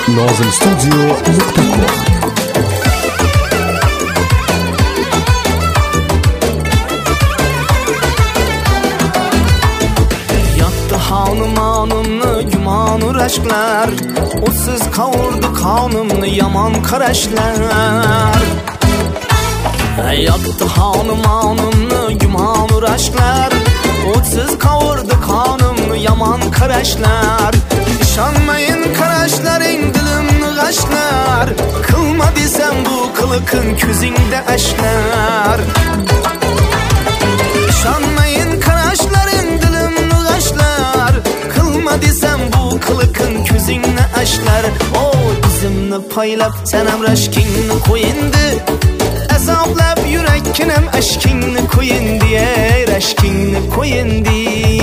nozimstudio.com. Hanımını gümanur aşklar, o'tsiz kavurdu qonimni yomon qarashlar. Yoqdi hanımını gümanur aşklar, o'tsiz kavurdu qonimni yomon qarashlar. İshonmayin qarashlaring dilimni g'ashlar, qilma desam bu qiliqing ko'zingda ashlar. İshonmayin qarashlaring dilimni g'ashlar, qilma desam bu qiliqing ko'zingni ashlar. O izimni poylab sanam rashkingni qo'yindi, azoblab yurakkinam ashkingni qo'yindi, ey rashkingni qo'yindi.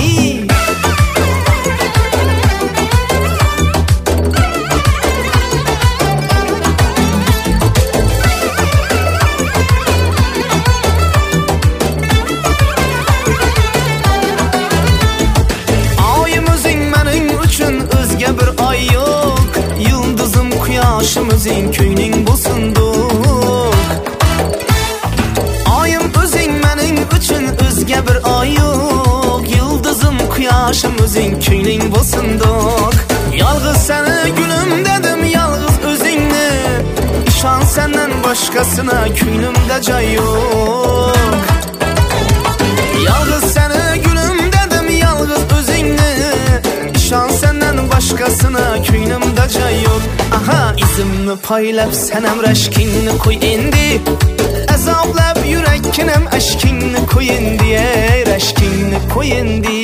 O'zing ko'ngling bo'lsindiq. Oyim o'zing mening uchun o'zga bir oy yo'q. Yulduzim quyoshim o'zing ko'ngling bo'lsindiq. Yolg'iz seni gulim dedim, yolg'iz o'zingni. Ishon sendan boshqasina ko'nglimda joy yo'q. Yolg'iz seni gulim dedim, yolg'iz o'zingni. Ishon sendan boshqasina ko'nglimda joy yo'q. Aha, izimni poylab sanam rashkingni qo'y endi, azoblab yurakkinam ashkingni qo'y endi, ey rashkingni qo'y endi.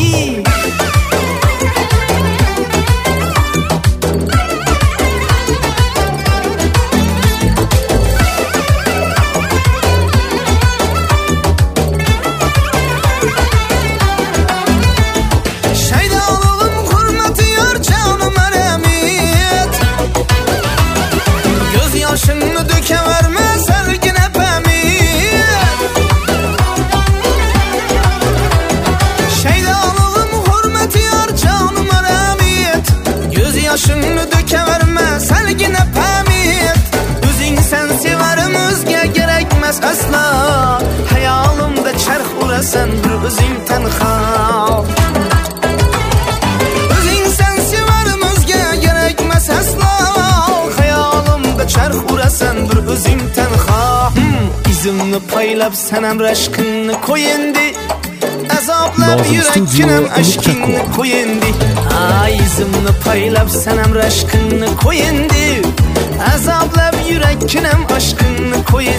Yoshingni dökeverme sergine pamiyet. Şeydalığım hürmeti yar canım aramiyet. Göz yaşını dökeverme sergine pamiyet. Özün sen severim özge gerekmez asla. Hayalimde çarx urasan bir özün tenha. Özün sen severim özge gerekmez asla. Çarx urasan bir o'zing tanho. Izimni poylab sanam rashkingni qo'y endi, azoblab yurakkinam ashkingni qo'y endi. Ay izimni poylab sanam rashkingni qo'y endi, azoblab yurakkinam ashkingni qo'y